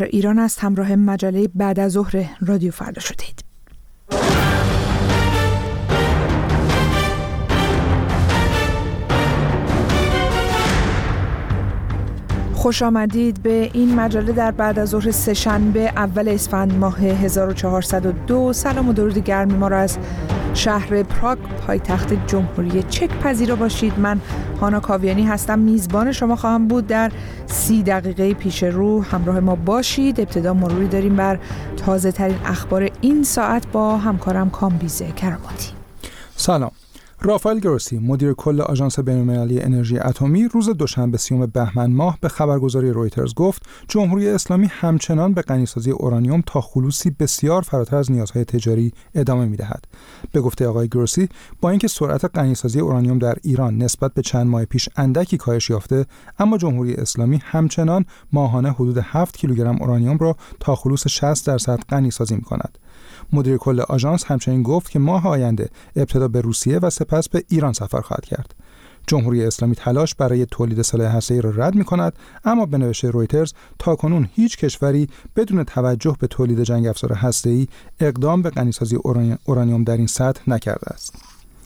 خبر ایران است. همراه مجله بعد از ظهر رادیو فردا شدید. خوش آمدید به این مجله در بعد از ظهر سه‌شنبه اول اسفند ماه 1402. سلام و درود گرم ما را از شهر پراگ پایتخت جمهوری چک پذیرا باشید. من هانا کاویانی هستم، میزبان شما خواهم بود. در 30 دقیقه پیش رو همراه ما باشید. ابتدا مروری داریم بر تازه ترین اخبار این ساعت با همکارم کامبیز کراماتی. سلام. رافائل گروسی، مدیر کل آژانس بین‌المللی انرژی اتمی، روز دوشنبه 30 بهمن ماه به خبرگزاری رویترز گفت جمهوری اسلامی همچنان به غنیسازی اورانیوم تا خلوصی بسیار فراتر از نیازهای تجاری ادامه می‌دهد. به گفته آقای گروسی، با اینکه سرعت غنیسازی اورانیوم در ایران نسبت به چند ماه پیش اندکی کاهش یافته، اما جمهوری اسلامی همچنان ماهانه حدود 7 کیلوگرم اورانیوم را تا خلوص 60% غنیسازی می‌کند. مدیر کل آژانس همچنین گفت که ماه آینده ابتدا به روسیه و سپس به ایران سفر خواهد کرد. جمهوری اسلامی تلاش برای تولید سلاح هسته‌ای را رد می‌کند، اما به نوشته رویترز تاکنون هیچ کشوری بدون توجه به تولید جنگ افزار هسته‌ای اقدام به غنیسازی اورانیوم در این سطح نکرده است.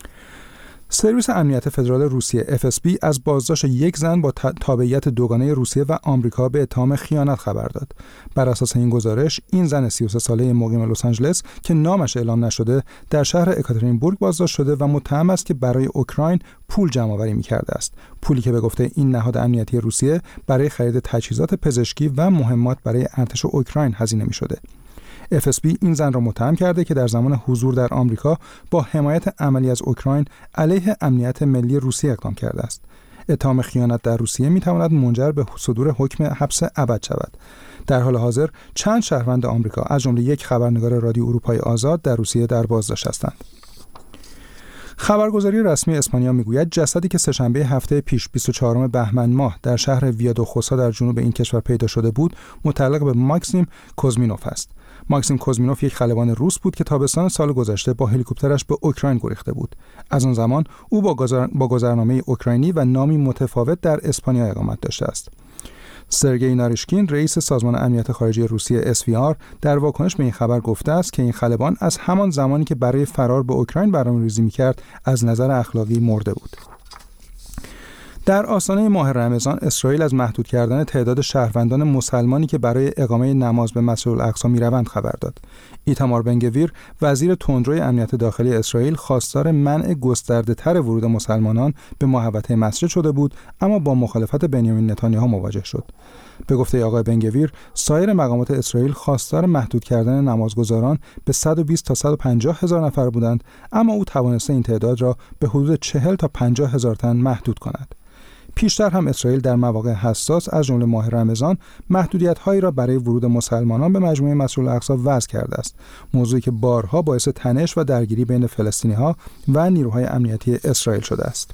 سرویس امنیت فدرال روسیه FSB از بازداشت یک زن با تابعیت دوگانه روسیه و آمریکا به اتهام خیانت خبر داد. بر اساس این گزارش، این زن 33 ساله مقیم لس آنجلس که نامش اعلام نشده، در شهر اکاترینبورگ بازداشت شده و متهم است که برای اوکراین پول جمع‌آوری می‌کرده است. پولی که به گفته این نهاد امنیتی روسیه برای خرید تجهیزات پزشکی و مهمات برای ارتش اوکراین هزینه می‌شده. FSB این زن را متهم کرده که در زمان حضور در آمریکا با حمایت عملی از اوکراین علیه امنیت ملی روسیه اقدام کرده است. اتهام خیانت در روسیه می‌تواند منجر به صدور حکم حبس ابد شود. در حال حاضر چند شهروند آمریکا از جمله یک خبرنگار رادیو اروپای آزاد در روسیه در بازداشت هستند. خبرگزاری رسمی اسپانیا میگوید جسدی که سه‌شنبه هفته پیش 24 بهمن ماه در شهر ویادوخوسا در جنوب این کشور پیدا شده بود متعلق به ماکسیم کوزمینوف است. ماکسیم کوزمینوف یک خلبان روس بود که تابستان سال گذشته با هلیکوپترش به اوکراین گریخته بود. از آن زمان او با گذرنامه اوکراینی و نامی متفاوت در اسپانیا اقامت داشته است. سرگئی ناریشکین، رئیس سازمان امنیت خارجی روسیه SVR، در واکنش به این خبر گفته است که این خلبان از همان زمانی که برای فرار به اوکراین برنامه‌ریزی می‌کرد از نظر اخلاقی مرده بود. در آستانه ماه رمضان، اسرائیل از محدود کردن تعداد شهروندان مسلمانی که برای اقامه نماز به مسجد الاقصی می‌روند خبر داد. ایتامار بنگویر، وزیر تندروی امنیت داخلی اسرائیل، خواستار منع گسترده‌تر ورود مسلمانان به محوطه مسجد شده بود، اما با مخالفت بنیامین نتانیاهو مواجه شد. به گفته آقای بنگویر، سایر مقامات اسرائیل خواستار محدود کردن نمازگزاران به 120 تا 150 هزار نفر بودند، اما او توانسته این تعداد را به حدود 40 تا 50 هزار تن محدود کند. پیشتر هم اسرائیل در مواقع حساس از جمله ماه رمضان محدودیت‌هایی را برای ورود مسلمانان به مجموعه مسجد الاقصی وضع کرده است، موضوعی که بارها باعث تنش و درگیری بین فلسطینی‌ها و نیروهای امنیتی اسرائیل شده است.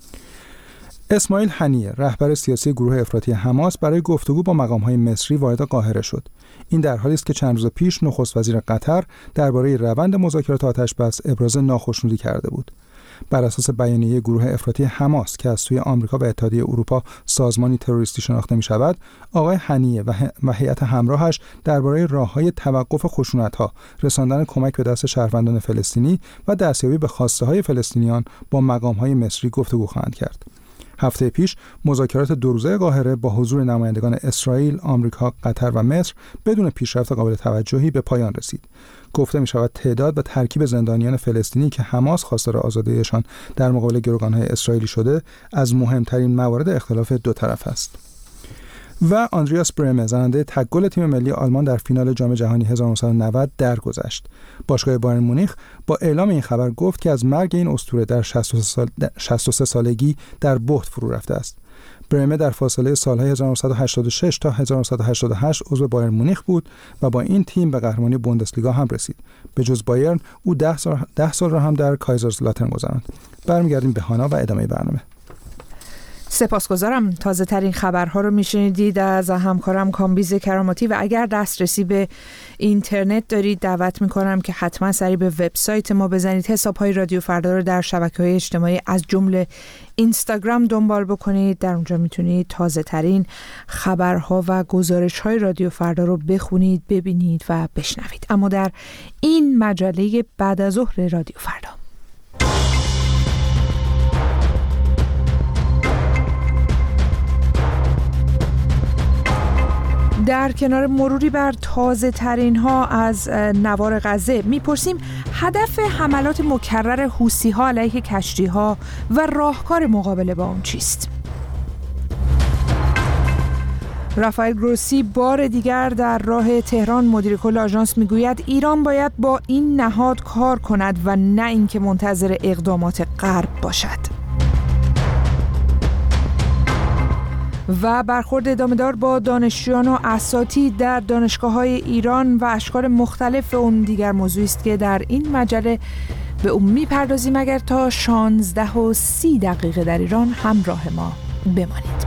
اسماعیل هنیه، رهبر سیاسی گروه افراطی حماس، برای گفتگو با مقام‌های مصری وارد قاهره شد. این در حالی است که چند روز پیش نخست وزیر قطر درباره روند مذاکرات آتش‌بس ابراز ناخشنودی کرده بود. بر اساس بیانیه گروه افراطی حماس که از سوی آمریکا و اتحادیه اروپا سازمانی تروریستی شناخته می شود، آقای هنیه و هیئت همراهش درباره راه‌های توقف خشونت‌ها، رساندن کمک به دست شهروندان فلسطینی و دستیابی به خواسته‌های فلسطینیان با مقام‌های مصری گفتگو خواهند کرد. هفته پیش مذاکرات دو روزه قاهره با حضور نمایندگان اسرائیل، آمریکا، قطر و مصر بدون پیشرفت قابل توجهی به پایان رسید. گفته می شود تعداد و ترکیب زندانیان فلسطینی که حماس خواستار آزادیشان در مقابل گروگان‌های اسرائیلی شده از مهمترین موارد اختلاف دو طرف است. و آندریاس برمه، زننده تک گل تیم ملی آلمان در فینال جام جهانی 1990 درگذشت. باشگاه بایرن مونیخ با اعلام این خبر گفت که از مرگ این اسطوره در 63 سالگی در بهت فرو رفته است. برمه در فاصله سالهای 1986 تا 1988 عضو بایرن مونیخ بود و با این تیم به قهرمانی بوندسلیگا هم رسید. به جز بایرن، او 10 سال را هم در کایزرسلاترن گذراند. برمیگردیم به هانا و ادامه برنامه. سپاسگزارم. تازه ترین خبرها رو میشنیدید از همکارم کامبیز کراماتی و اگر دسترسی به اینترنت دارید دعوت میکنم که حتما سری به وبسایت ما بزنید. حساب‌های رادیو فردا رو در شبکه‌های اجتماعی از جمله اینستاگرام دنبال بکنید. در اونجا میتونید تازه ترین خبرها و گزارش‌های رادیو فردا رو بخونید، ببینید و بشنوید. اما در این مجله بعد از ظهر رادیو فردا در کنار مروری بر تازه ترین ها از نوار غزه میپرسیم هدف حملات مکرر حوثی ها علیه کشتی ها و راهکار مقابله با اون چیست؟ رافائل گروسی بار دیگر در راه تهران مدیر کل آژانس میگوید ایران باید با این نهاد کار کند و نه اینکه منتظر اقدامات غرب باشد. و برخورد ادامه‌دار با دانشجویان و اساتید در دانشگاه‌های ایران و اشکال مختلف اون دیگر موضوعی است که در این مجله به اون می‌پردازیم. اگر تا 16:30 در ایران همراه ما بمانید.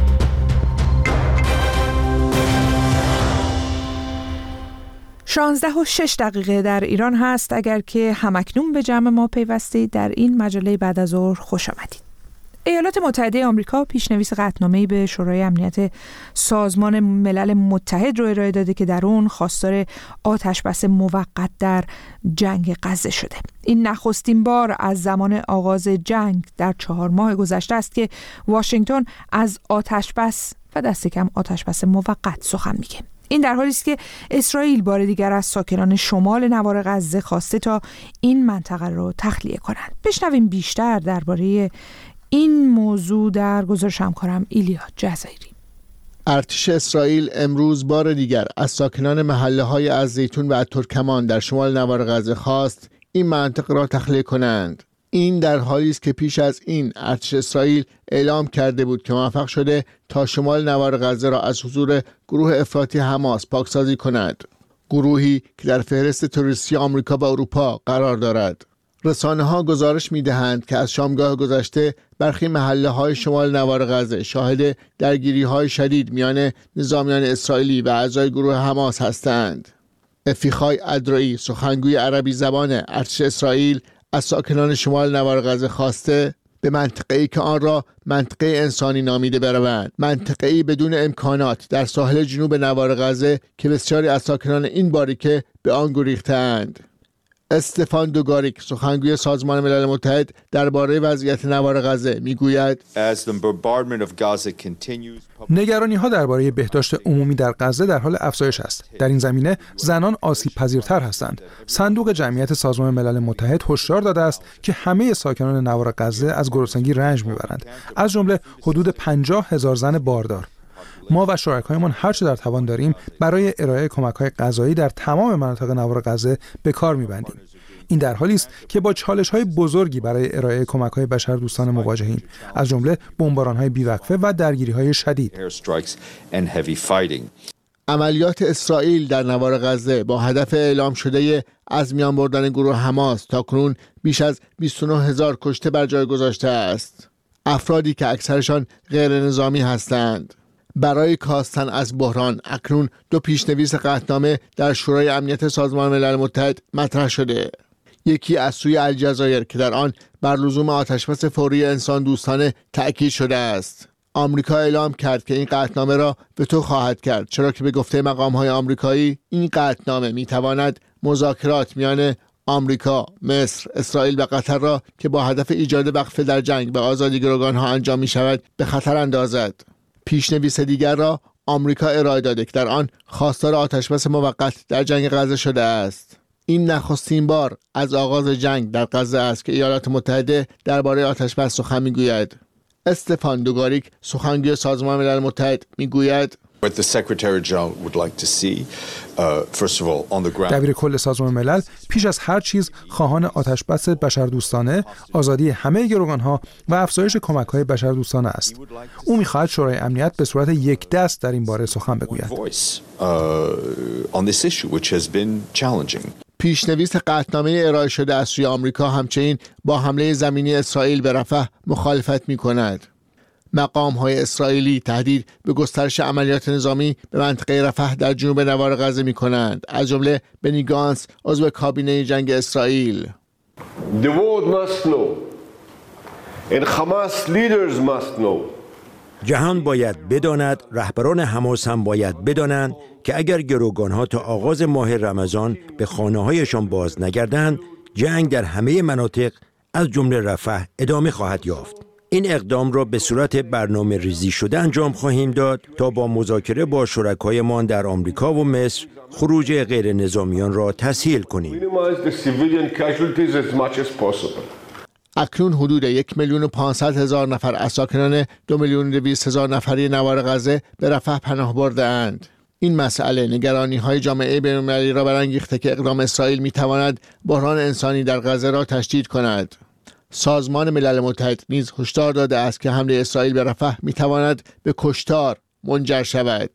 16:06 در ایران هست. اگر که همکنون به جمع ما پیوستید در این مجله بعد از ظهر خوش آمدید. ایالات متحده آمریکا پیشنویس قطعنامه‌ای به شورای امنیت سازمان ملل متحد رو ارائه داده که در اون خواستار آتشبس موقت در جنگ غزه شده. این نخستین بار از زمان آغاز جنگ در 4 ماه گذشته است که واشنگتن از آتشبس و دست کم آتشبس موقت سخن میگه. این در حالی است که اسرائیل بار دیگر از ساکنان شمال نوار غزه خواسته تا این منطقه رو تخلیه کنند. بشنویم بیشتر درباره این موضوع در گزارش همکارم ایلیا جزایری. ارتش اسرائیل امروز بار دیگر از ساکنان محله‌های از زیتون و ترکمان در شمال نوار غزه خواست این منطقه را تخلیه کنند. این در حالی است که پیش از این ارتش اسرائیل اعلام کرده بود که موفق شده تا شمال نوار غزه را از حضور گروه افراطی حماس پاکسازی کند. گروهی که در فهرست تروریستی آمریکا و اروپا قرار دارد. رسانه‌ها گزارش می‌دهند که از شامگاه گذشته برخی محله‌های شمال نوار غزه شاهد درگیری‌های شدید میان نظامیان اسرائیلی و اعضای گروه حماس هستند. افیخای ادرایی سخنگوی عربی زبان ارتش اسرائیل از ساکنان شمال نوار غزه خواسته به منطقه‌ای که آن را منطقه انسانی نامیده بروند، منطقه‌ای بدون امکانات در ساحل جنوب نوار غزه که بسیاری از ساکنان این باریکه به آن گریخته‌اند. استفان دوگاریک سخنگوی سازمان ملل متحد درباره وضعیت نوار غزه میگوید نگرانی‌ها درباره بهداشت عمومی در غزه در حال افزایش است. در این زمینه زنان آسیب پذیرتر هستند. صندوق جمعیت سازمان ملل متحد هشدار داده است که همه ساکنان نوار غزه از گرسنگی رنج میبرند، از جمله حدود 50,000 زن باردار. ما و شرکایمان هر چه در توان داریم برای ارائه کمک‌های غذایی در تمام مناطق نوار غزه به کار می‌بندیم. این در حالی است که با چالش‌های بزرگی برای ارائه کمک‌های بشردوستانه مواجهیم، از جمله بمباران‌های بیوقفه و درگیری‌های شدید. عملیات اسرائیل در نوار غزه با هدف اعلام شده از میان بردن گروه حماس تاکنون بیش از 29,000 کشته بر جای گذاشته است. افرادی که اکثرشان غیر نظامی هستند. برای کاستن از بحران اکنون 2 پیشنویس قطعنامه در شورای امنیت سازمان ملل متحد مطرح شده. یکی از سوی الجزایر که در آن بر لزوم آتشبس فوری انسان دوستانه تأکید شده است. آمریکا اعلام کرد که این قطعنامه را وتو خواهد کرد، چرا که به گفته مقام‌های آمریکایی این قطعنامه می‌تواند مذاکرات میان آمریکا، مصر، اسرائیل و قطر را که با هدف ایجاد وقفه در جنگ و آزادی گروگان‌ها انجام می‌شود به خطر اندازد. پیشنویس دیگر را آمریکا ارائه داده که در آن خواستار آتشبس موقت در جنگ غزه شده است. این نخستین بار از آغاز جنگ در غزه است که ایالات متحده درباره آتشبس سخن میگوید. استفان دوگاریک سخنگوی سازمان ملل متحد میگوید دبیر کل سازمان ملل پیش از هر چیز خواهان آتشبس بشردوستانه، آزادی همه گروگانها و افزایش کمک‌های بشردوستانه است. او می‌خواهد شورای امنیت به صورت یک دست در این باره سخن بگوید. پیشنویس قطعنامه ارائه شده از سوی آمریکا همچنین با حمله زمینی اسرائیل به رفح مخالفت می‌کند. مقام‌های اسرائیلی تهدید به گسترش عملیات نظامی به منطقه رفح در جنوب نوار غزه می‌کنند، از جمله بنی گانتس عضو کابینه جنگ اسرائیل. The world must know and Hamas leaders must know. جهان باید بداند، رهبران حماس هم باید بدانند که اگر گروگان‌ها تا آغاز ماه رمضان به خانه‌هایشان باز نگردند، جنگ در همه مناطق از جمله رفح ادامه خواهد یافت. این اقدام را به صورت برنامه ریزی شده انجام خواهیم داد تا با مذاکره با شرکایمان در آمریکا و مصر خروج غیر نظامیان را تسهیل کنیم. اکنون حدود 1,500,000 نفر از ساکنان 2,200,000 نفری نوار غزه به رفح پناه برده اند. این مسئله نگرانی‌های جامعه بین‌المللی را برانگیخته که اقدام اسرائیل می‌تواند بحران انسانی در غزه را تشدید کند. سازمان ملل متحد نیز هشدار داده است که حمله اسرائیل به رفح می‌تواند به کشتار منجر شود.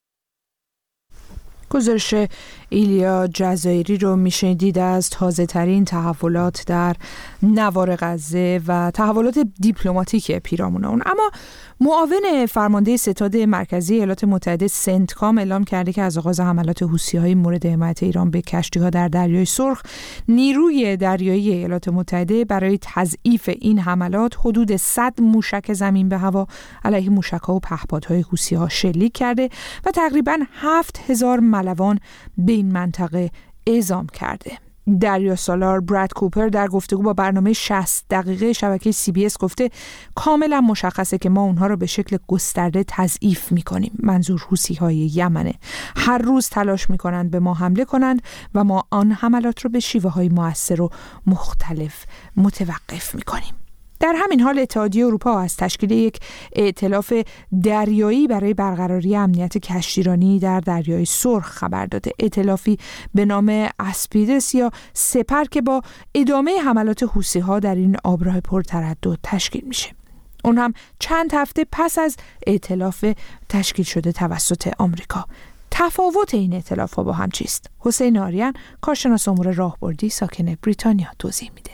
گزارش ایلیا جزایری رو میشنیدید از تازه ترین تحولات در نوار غزه و تحولات دیپلماتیک پیرامون اون. اما معاون فرمانده ستاد مرکزی ایالات متحده سنتکام اعلام کرده که از آغاز حملات حوثی‌های مورد حمایت ایران به کشتی‌ها در دریای سرخ، نیروی دریایی ایالات متحده برای تضعیف این حملات حدود 100 موشک زمین به هوا علیه موشک‌ها و پهپادهای حوثی‌ها شلیک کرده و تقریباً 7,000 ملوان به این منطقه اعزام کرده. دریاسالار براد کوپر در گفتگو با برنامه 60 دقیقه شبکه CBS گفته کاملا مشخصه که ما اونها رو به شکل گسترده تضعیف میکنیم. منظور حوثی‌های یمنه. هر روز تلاش میکنند به ما حمله کنند و ما آن حملات رو به شیوه‌های مؤثر و مختلف متوقف میکنیم. در همین حال اتحادیه اروپا از تشکیل یک ائتلاف دریایی برای برقراری امنیت کشتیرانی در دریای سرخ خبر داده. ائتلافی به نام اسپیدس یا سپر که با ادامه حملات حوثی‌ها در این آبراه پرتردد تشکیل میشه. اون هم چند هفته پس از ائتلاف تشکیل شده توسط آمریکا. تفاوت این ائتلاف‌ها با هم چیست؟ حسین آریان، کارشناس امور راهبردی ساکن بریتانیا توضیح میده.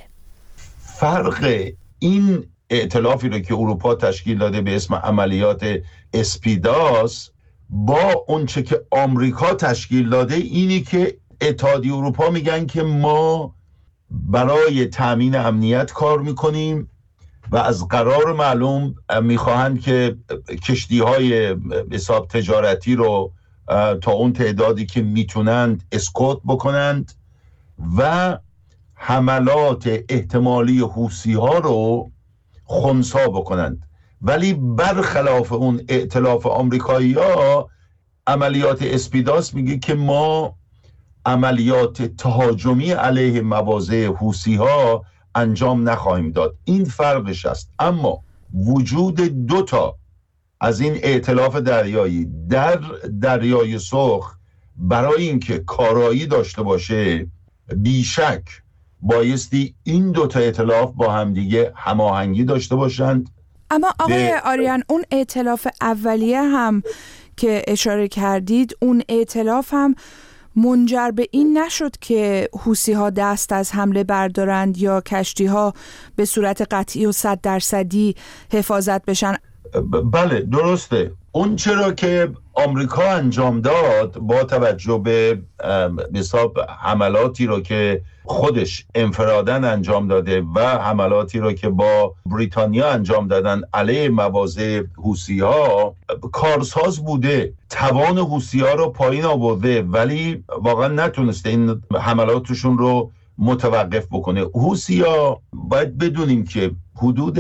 فرق این ائتلافی رو که اروپا تشکیل داده به اسم عملیات اسپیداس با اونچه که آمریکا تشکیل داده اینی که اتحادیه اروپا میگن که ما برای تامین امنیت کار میکنیم و از قرار معلوم میخواهند که کشتی‌های حساب تجارتی رو تا اون تعدادی که میتونند اسکوت بکنند و حملات احتمالی حوثی‌ها رو خنثی بکنند. ولی برخلاف اون ائتلاف آمریکایی‌ها عملیات اسپیداس میگه که ما عملیات تهاجمی علیه مواضع حوثی‌ها انجام نخواهیم داد. این فرقش است. اما وجود دوتا از این ائتلاف دریایی در دریای سرخ برای اینکه کارایی داشته باشه بیشک بایستی این دوتا ائتلاف با همدیگه هماهنگی داشته باشند. اما آقای آریان، اون ائتلاف اولیه هم که اشاره کردید، اون ائتلاف هم منجر به این نشد که حوثی‌ها دست از حمله بردارند یا کشتی‌ها به صورت قطعی و 100% حفاظت بشن. بله درسته. اون چرا که آمریکا انجام داد با توجه به حساب حملاتی رو که خودش انفراداً انجام داده و حملاتی رو که با بریتانیا انجام دادن علیه مواضع حوثی‌ها کارساز بوده، توان حوثی‌ها رو پایین آورده ولی واقعا نتونسته این حملاتشون رو متوقف بکنه. حوثی‌ها باید بدونیم که حدود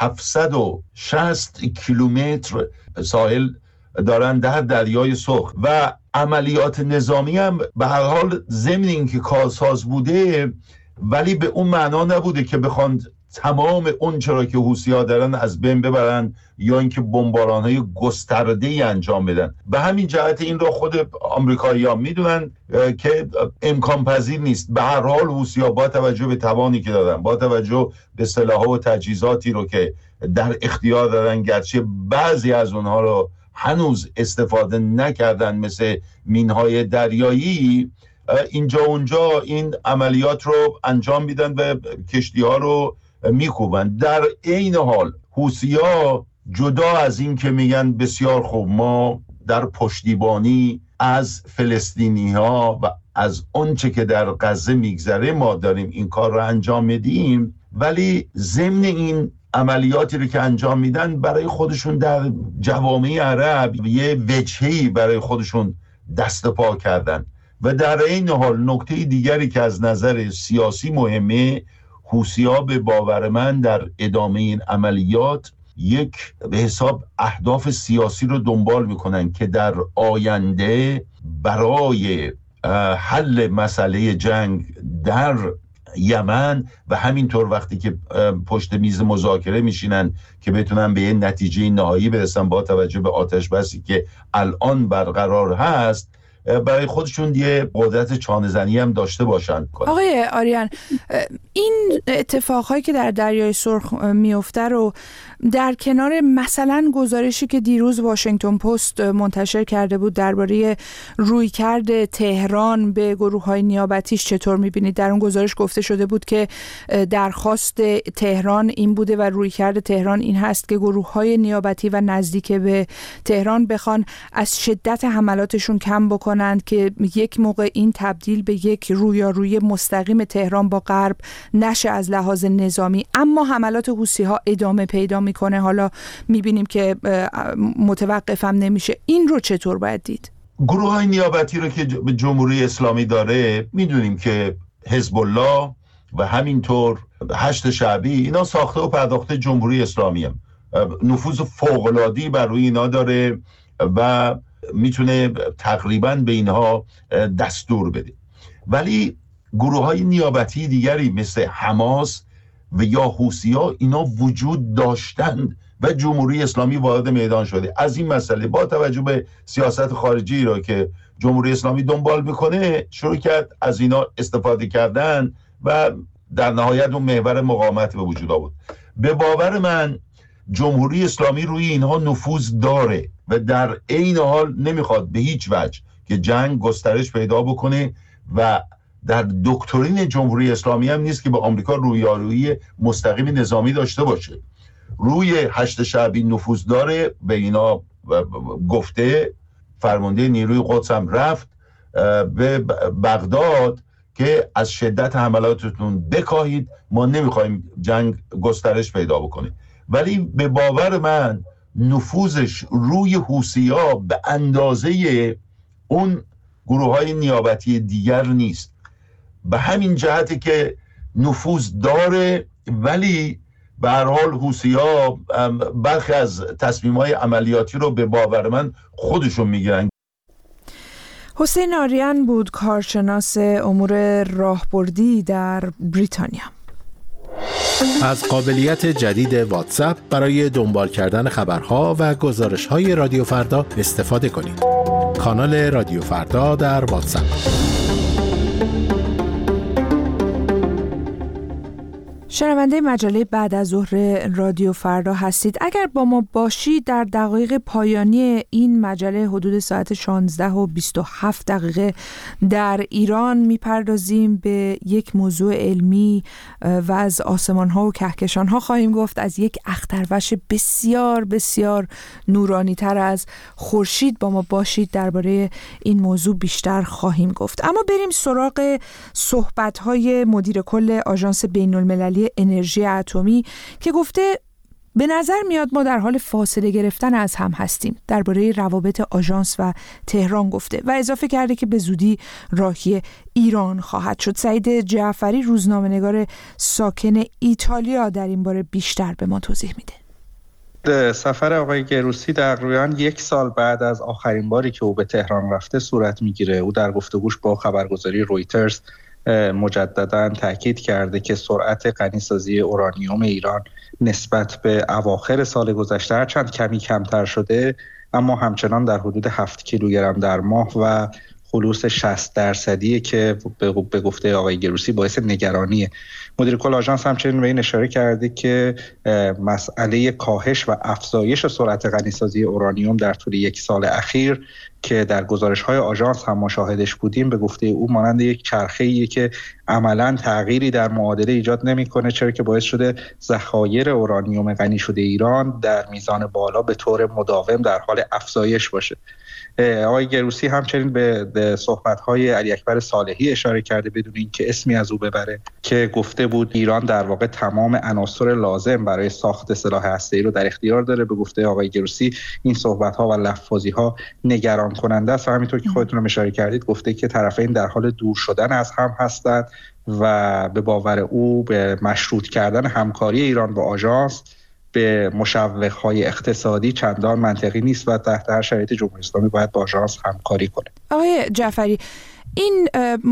760 کیلومتر ساحل دارن در دریای سرخ و عملیات نظامی هم به هر حال ضمن اینکه کارساز بوده ولی به اون معنا نبوده که بخوان تمام اون چرا که حوثی‌ها دارن از بین ببرن یا اینکه بمباران‌های گسترده‌ای انجام بدن. به همین جهت این رو خود آمریکایی‌ها میدونن که امکان پذیر نیست. به هر حال حوثی‌ها با توجه به توانی که دارن، با توجه به سلاح‌ها و تجهیزاتی رو که در اختیار دارن، گرچه بعضی از اونها رو هنوز استفاده نکردن مثل مینهای دریایی، اینجا اونجا این عملیات رو انجام میدن و کشتی‌ها رو میکوبن. در عین حال حوثی‌ها جدا از این که میگن بسیار خوب ما در پشتیبانی از فلسطینی ها و از آنچه که در غزه میگذره ما داریم این کار رو انجام میدیم، ولی ضمن این عملیاتی رو که انجام میدن برای خودشون در جوامع عرب یه وجهی برای خودشون دست پا کردن. و در این حال نکته دیگری که از نظر سیاسی مهمه، حوثی‌ها به باور من در ادامه این عملیات یک به حساب اهداف سیاسی رو دنبال میکنن که در آینده برای حل مسئله جنگ در یمن و همینطور وقتی که پشت میز مذاکره میشینن که بتونن به یه نتیجه نهایی برسن با توجه به آتش بسی که الان برقرار هست، برای خودشون یه قدرت چانه‌زنی هم داشته باشن. آقای آریان، این اتفاقهایی که در دریای سرخ میفته رو در کنار مثلا گزارشی که دیروز واشنگتن پست منتشر کرده بود درباره رویکرد تهران به گروه‌های نیابتیش چطور می‌بینید؟ در اون گزارش گفته شده بود که درخواست تهران این بوده و رویکرد تهران این هست که گروه‌های نیابتی و نزدیک به تهران بخوان از شدت حملاتشون کم بکنند که یک موقع این تبدیل به یک رویارویی مستقیم تهران با غرب نشه از لحاظ نظامی. اما حملات حوثی‌ها ادامه پیدا میکنه، حالا میبینیم که متوقف هم نمیشه. این رو چطور باید دید؟ گروه های نیابتی رو که به جمهوری اسلامی داره میدونیم که حزب الله و همینطور هشت شعبی اینا ساخته و پرداخته جمهوری اسلامی هم. نفوذ فوق‌العاده‌ای بر روی اینا داره و میتونه تقریباً به اینها دستور بده. ولی گروه های نیابتی دیگری مثل حماس و یا حوثی‌ها اینا وجود داشتند و جمهوری اسلامی وارد میدان شده. از این مسئله با توجه به سیاست خارجی را که جمهوری اسلامی دنبال میکنه شروع کرد از اینا استفاده کردن و در نهایت اون محور مقاومت به وجود آورد. به باور من جمهوری اسلامی روی اینها نفوذ داره و در عین حال نمیخواد به هیچ وجه که جنگ گسترش پیدا بکنه و در دکترین جمهوری اسلامی هم نیست که به آمریکا رویارویی مستقیم نظامی داشته باشه. روی هشت شعبی نفوذ داره، به اینا گفته، فرمانده نیروی قدس هم رفت به بغداد که از شدت حملاتتون بکاهید، ما نمیخوایم جنگ گسترش پیدا بکنه. ولی به باور من نفوذش روی حوثی‌ها به اندازه اون گروه‌های نیابتی دیگر نیست. به همین جهتی که نفوذ داره، ولی به هر حال حوثی‌ها برخی از تصمیم‌های عملیاتی رو به باور من خودشون میگیرن. حسین آریان بود، کارشناس امور راهبردی در بریتانیا. از قابلیت جدید واتساپ برای دنبال کردن خبرها و گزارش‌های رادیو فردا استفاده کنید. کانال رادیو فردا در واتساپ. شنونده مجله بعد از ظهر رادیو فردا هستید. اگر با ما باشید در دقایق پایانی این مجله حدود ساعت 16:27 در ایران میپردازیم به یک موضوع علمی و از آسمان‌ها و کهکشان‌ها خواهیم گفت. از یک اختروش بسیار بسیار نورانی تر از خورشید با ما باشید، درباره این موضوع بیشتر خواهیم گفت. اما بریم سراغ صحبت‌های مدیر کل آژانس بین‌المللی انرژی اتمی که گفته به نظر میاد ما در حال فاصله گرفتن از هم هستیم. درباره روابط آژانس و تهران گفته و اضافه کرده که به زودی راهی ایران خواهد شد. سعید جعفری، روزنامه‌نگار ساکن ایتالیا، در این باره بیشتر به ما توضیح میده. سفر آقای گروسی تقریباً 1 سال بعد از آخرین باری که او به تهران رفته صورت میگیره. او در گفتگوش با خبرگزاری رویترز مجدداً تاکید کرده که سرعت غنیسازی اورانیوم ایران نسبت به اواخر سال گذشته هرچند کمی کمتر شده اما همچنان در حدود 7 کیلوگرم در ماه و خلوص 60% که به گفته آقای گروسی باعث نگرانیه. مدیر کل آژانس همچنین به این اشاره کرده که مسئله کاهش و افزایش سرعت غنیسازی اورانیوم در طول یک سال اخیر که در گزارش‌های آژانس هم مشاهدش بودیم، به گفته او مانند یک چرخه‌ایه که عملاً تغییری در معادله ایجاد نمی‌کنه، چرا که باعث شده ذخایر اورانیوم غنی شده ایران در میزان بالا به طور مداوم در حال افزایش باشه. آقای گروسی همچنین به صحبت‌های علی اکبر صالحی اشاره کرده بدون اینکه اسمی از او ببره، که گفته بود ایران در واقع تمام عناصر لازم برای ساخت سلاح هسته‌ای رو در اختیار داره. به گفته آقای گروسی این صحبت‌ها و لفاظی‌ها نگران کننده است و همینطور که خودتون هم اشاره کردید گفته که طرفین در حال دور شدن از هم هستند و به باور او به مشروط کردن همکاری ایران با آژانس به مشوق‌های اقتصادی چندان منطقی نیست و تحت هر شرایط جمهوری اسلامی باید با آژانس همکاری کنه. آقای جعفری، این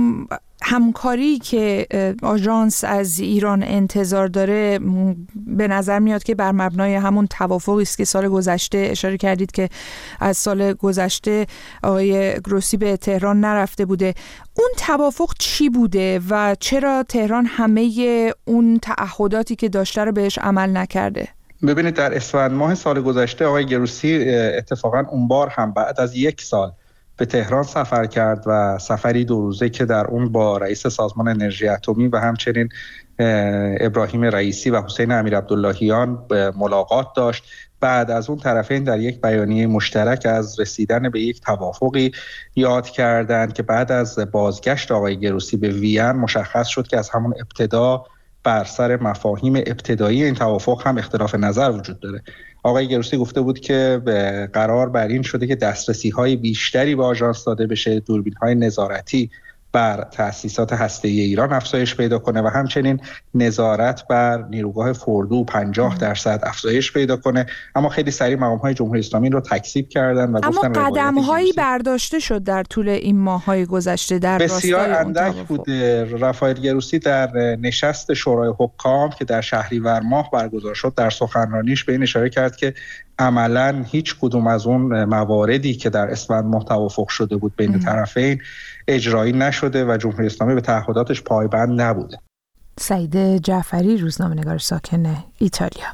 همکاری که آژانس از ایران انتظار داره به نظر میاد که بر مبنای همون توافقی است که سال گذشته اشاره کردید که از سال گذشته آقای گروسی به تهران نرفته بوده. اون توافق چی بوده و چرا تهران همه اون تعهداتی که داشته رو بهش عمل نکرده؟ ببینید، در اسفند ماه سال گذشته آقای گروسی اتفاقا اون بار هم بعد از یک سال به تهران سفر کرد و سفری 2 روزه که در اون با رئیس سازمان انرژی اتمی و همچنین ابراهیم رئیسی و حسین امیرعبداللهیان ملاقات داشت. بعد از اون طرفین در یک بیانیه مشترک از رسیدن به یک توافقی یاد کردند که بعد از بازگشت آقای گروسی به وین مشخص شد که از همون ابتدا بر سر مفاهیم ابتدایی این توافق هم اختلاف نظر وجود داره. آقای گروسی گفته بود که قرار بر این شده که دسترسی‌های بیشتری به آژانس داده بشه، دوربین‌های نظارتی بر تأسیسات هسته‌ای ایران افزایش پیدا کنه و همچنین نظارت بر نیروگاه فردو 50% افزایش پیدا کنه. اما خیلی سریع مقام‌های جمهوری اسلامی رو تکذیب کردن و گفتن اما قدم‌هایی برداشته شد در طول این ماه‌های گذشته در راستای بسیار اندک بوده. رافائل گروسی در نشست شورای حکام که در شهریور ماه برگزار شد در سخنرانیش به این اشاره کرد که عملاً هیچ کدوم از اون مواردی که در اسفند ماه توافق شده بود بین طرفین اجرایی نشده و جمهوری اسلامی به تعهداتش پایبند نبوده. سعید جعفری، روزنامه‌نگار ساکن ایتالیا.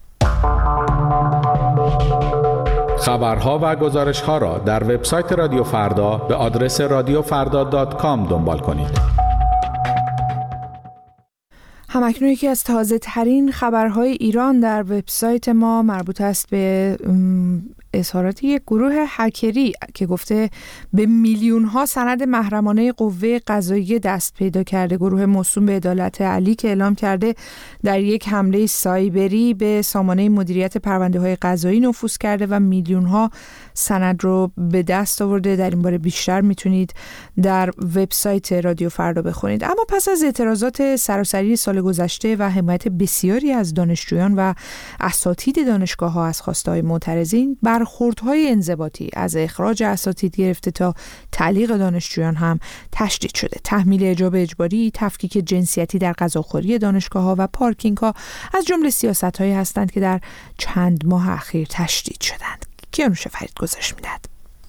خبرها و گزارش‌ها را در وبسایت رادیو فردا به آدرس radiofarda.com دنبال کنید. همکنون یکی از تازه ترین خبرهای ایران در وبسایت ما مربوط است به اظهارات یک گروه هکری که گفته به میلیون ها سند محرمانه قوه قضاییه دست پیدا کرده. گروه موسوم به عدالت علی که اعلام کرده در یک حمله سایبری به سامانه مدیریت پرونده های قضایی نفوذ کرده و میلیون ها سند رو به دست آورده. در این باره بیشتر میتونید در وبسایت رادیو فردا بخونید. اما پس از اعتراضات سراسری سال گذشته و حمایت بسیاری از دانشجویان و اساتید دانشگاه‌ها از خواسته‌های معترضین، برخوردهای انضباطی از اخراج اساتید گرفته تا تعلیق دانشجویان هم تشدید شده. تحمیل حجاب اجباری، تفکیک جنسیتی در غذاخوری دانشگاه‌ها و پارکینگ‌ها از جمله سیاست‌هایی هستند که در چند ماه اخیر تشدید شدند. کیانوش فرید گزارش می‌دهد.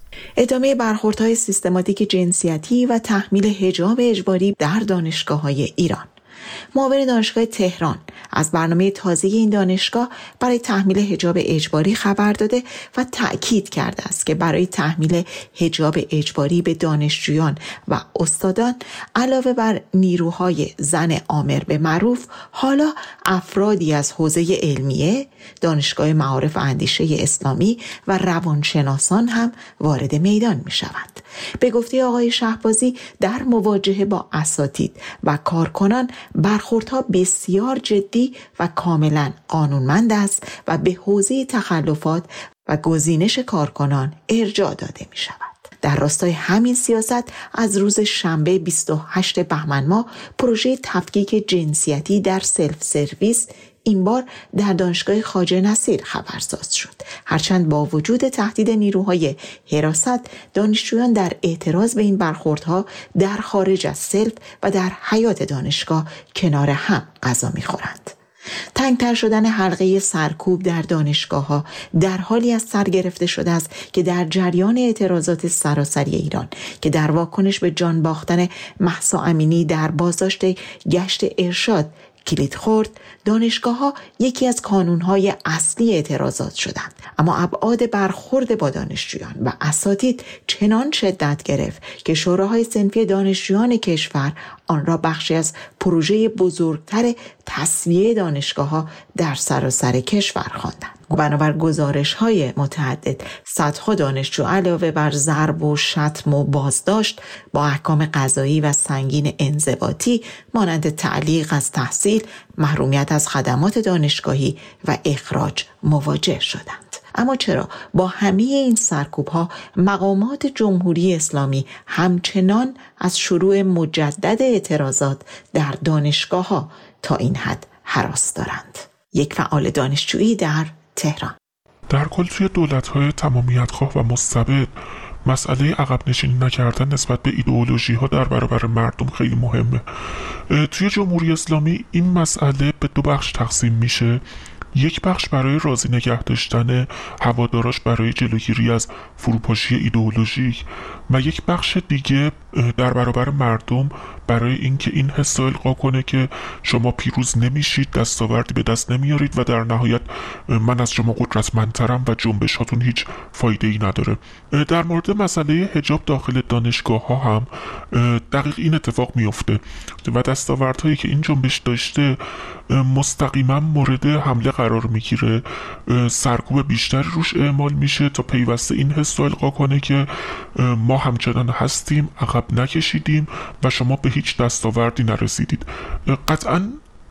ادامه برخوردهای سیستماتیک جنسیتی و تحمیل حجاب اجباری در دانشگاه‌های ایران. معاون دانشگاه تهران از برنامه تازه این دانشگاه برای تحمیل حجاب اجباری خبر داده و تأکید کرده است که برای تحمیل حجاب اجباری به دانشجویان و استادان علاوه بر نیروهای زن آمر به معروف، حالا افرادی از حوزه علمیه، دانشگاه معارف و اندیشه اسلامی و روانشناسان هم وارد میدان می شود. به گفته آقای شهبازی، در مواجهه با اساتید و کارکنان برخوردها بسیار جدی و کاملا قانونمند است و به حوزه تخلفات و گزینش کارکنان ارجاع داده می شود. در راستای همین سیاست از روز شنبه 28 بهمن ماه پروژه تفکیک جنسیتی در سلف سرویس این بار در دانشگاه خواجه نصیر خبرساز شد. هرچند با وجود تهدید نیروهای حراست، دانشجویان در اعتراض به این برخوردها در خارج از سلف و در حیاط دانشگاه کنار هم غذا می‌خورند. تنگتر شدن حلقه سرکوب در دانشگاه‌ها در حالی از سر گرفته شده است که در جریان اعتراضات سراسری ایران که در واکنش به جان باختن مهسا امینی در بازداشت گشت ارشاد کلید خورد، دانشگاه‌ها یکی از کانون‌های اصلی اعتراضات شدند. اما ابعاد برخورد با دانشجویان و اساتید چنان شدت گرفت که شوراهای صنفی دانشجویان کشور آن را بخشی از پروژه بزرگتر تسویه دانشگاه‌ها در سراسر کشور خواندند. بنابر گزارش‌های متعدد، صدها دانشجو علاوه بر ضرب و شتم و بازداشت با احکام قضایی و سنگین انضباطی مانند تعلیق از تحصیل، محرومیت از خدمات دانشگاهی و اخراج مواجه شدند. اما چرا با همه این سرکوب‌ها مقامات جمهوری اسلامی همچنان از شروع مجدد اعتراضات در دانشگاه‌ها تا این حد هراس دارند؟ یک فعال دانشجویی در تهران: در کل توی دولت‌های تمامیت‌خواه و مستبد مسئله عقب نشینی نکردن نسبت به ایدئولوژی‌ها در برابر مردم خیلی مهمه. توی جمهوری اسلامی این مسئله به دو بخش تقسیم میشه. یک بخش برای راضی نگه داشتن هواداراش برای جلوگیری از فروپاشی ایدئولوژیک و یک بخش دیگه در برابر مردم برای اینکه این حس القا کنه که شما پیروز نمیشید، دستاوردی به دست نمیارید و در نهایت من از شما قدرتمندترم و جنبش هاتون هیچ فایده ای نداره. در مورد مسئله حجاب داخل دانشگاه ها هم دقیق این اتفاق میفته و دستاوردهایی که این جنبش داشته مستقیما مورد حمله قرار میگیره. سرکوب بیشتری روش اعمال میشه تا پیوسته این حس القا کنه که ما همچنان هستیم، عقب نکشیدیم و شما به هیچ دستاوردی نرسیدید. قطعاً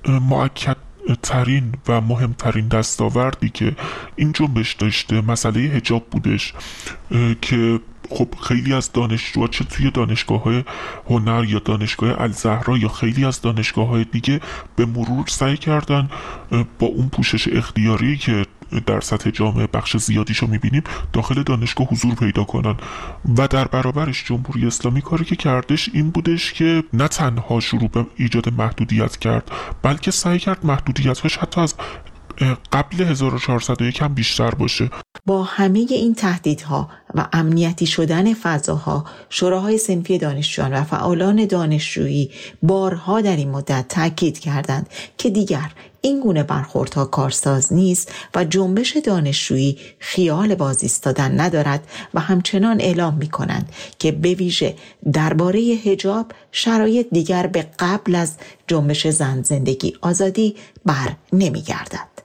مؤکدترین و مهمترین دستاوردی که این جنبش داشته مسئله حجاب بودش که خب خیلی از دانشجوها چه توی دانشگاه‌های هنر یا دانشگاه الزهرا یا خیلی از دانشگاه‌های دیگه به مرور سعی کردن با اون پوشش اختیاری که در سطح جامعه بخش زیادیشو میبینیم داخل دانشگاه حضور پیدا کنن و در برابرش جمهوری اسلامی کاری که کردش این بودش که نه تنها شروع به ایجاد محدودیت کرد بلکه سعی کرد محدودیت‌هاش حتی از قبل 1401 هم بیشتر باشه. با همه این تهدیدها و امنیتی شدن فضاها، شوراهای صنفی دانشجویان و فعالان دانشجویی بارها در این مدت تاکید کردند که دیگر این گونه برخوردها کارساز نیست و جنبش دانشجویی خیال باز ایستادن ندارد و همچنان اعلام می‌کنند که به ویژه درباره حجاب شرایط دیگر به قبل از جنبش زن زندگی آزادی بر نمی‌گردد.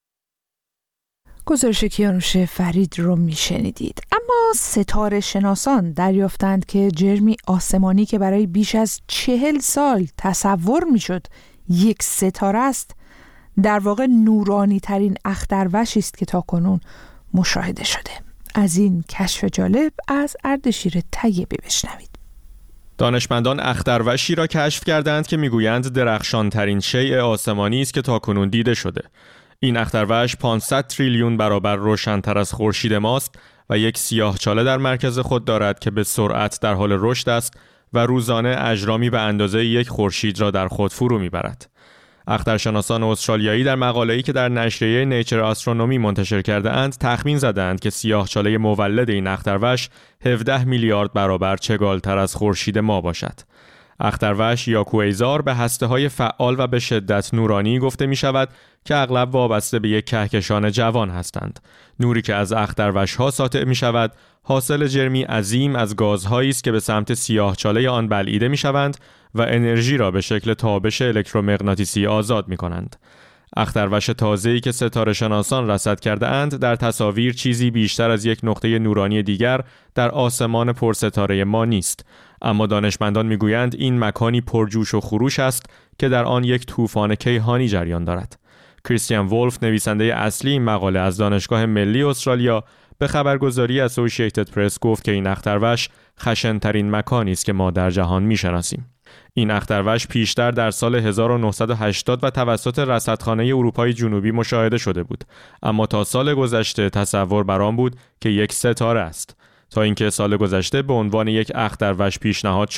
گزارش کیانوش فرید رو میشنیدید. اما ستاره شناسان دریافتند که جرمی آسمانی که برای بیش از 40 سال تصور میشد یک ستاره است، در واقع نورانی ترین اختروشی است که تاکنون مشاهده شده. از این کشف جالب از اردشیر طیبی بشنوید. دانشمندان اختروشی را کشف کردند که میگویند درخشان ترین شیء آسمانی است که تاکنون دیده شده. این اختروش 500 تریلیون برابر روشن‌تر از خورشید ماست و یک سیاهچاله در مرکز خود دارد که به سرعت در حال رشد است و روزانه اجرامی به اندازه یک خورشید را در خود فرو میبرد. اخترشناسان استرالیایی در مقاله‌ای که در نشریه نیچر آسترونومی منتشر کرده اند تخمین زدند که سیاهچاله مولد این اختروش 17 میلیارد برابر چگالتر از خورشید ما باشد. اختروش یا کویزار به هسته‌های فعال و به شدت نورانی گفته می شود که اغلب وابسته به یک کهکشان جوان هستند. نوری که از اختروش‌ها ساطع می شود حاصل جرمی عظیم از گازهایی است که به سمت سیاهچاله آن بلعیده می شوند و انرژی را به شکل تابش الکترومغناطیسی آزاد می کنند. اختروش تازه‌ای که ستاره شناسان رصد کرده اند در تصاویر چیزی بیشتر از یک نقطه نورانی دیگر در آسمان پرستاره ما نیست، اما دانشمندان میگویند این مکانی پرجوش و خروش است که در آن یک طوفان کیهانی جریان دارد. کریستیان وولف نویسنده اصلی این مقاله از دانشگاه ملی استرالیا به خبرگزاری اسوسییتد پرس گفت که این اختروش خشن‌ترین مکانی است که ما در جهان می‌شناسیم. این اختروش پیشتر در سال 1980 و توسط رصدخانه اروپای جنوبی مشاهده شده بود، اما تا سال گذشته تصور بر آن بود که یک ستاره است، تا اینکه سال گذشته به عنوان یک اختروش پیشنهاد شد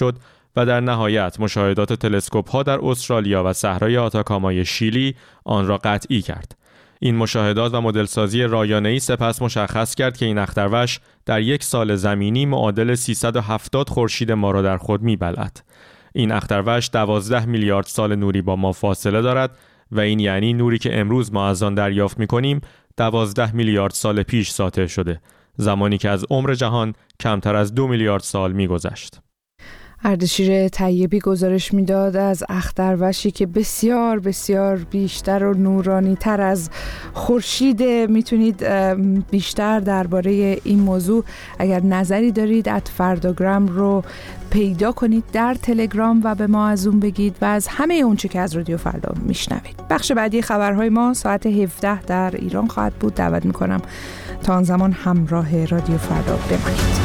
و در نهایت مشاهدات تلسکوپ‌ها در استرالیا و صحرای آتاکامای شیلی آن را قطعی کرد. این مشاهدات و مدلسازی رایانه‌ای سپس مشخص کرد که این اختروش در یک سال زمینی معادل 370 خورشید ما را در خود می‌بلعد. این اختروش 12 میلیارد سال نوری با ما فاصله دارد و این یعنی نوری که امروز ما از آن دریافت می‌کنیم 12 میلیارد سال پیش ساطع شده، زمانی که از عمر جهان کمتر از 2 میلیارد سال می‌گذشت. اردشیر طیبی گزارش میداد از اختروشی که بسیار بسیار بیشتر و نورانی تر از خورشید. میتونید بیشتر درباره این موضوع اگر نظری دارید @فرداگرام رو پیدا کنید در تلگرام و به ما از اون بگید و از همه اونچه که از رادیو فردا میشنوید. بخش بعدی خبرهای ما ساعت 17 در ایران خواهد بود. دعوت میکنم تا آن زمان همراه رادیو فردا بمانید.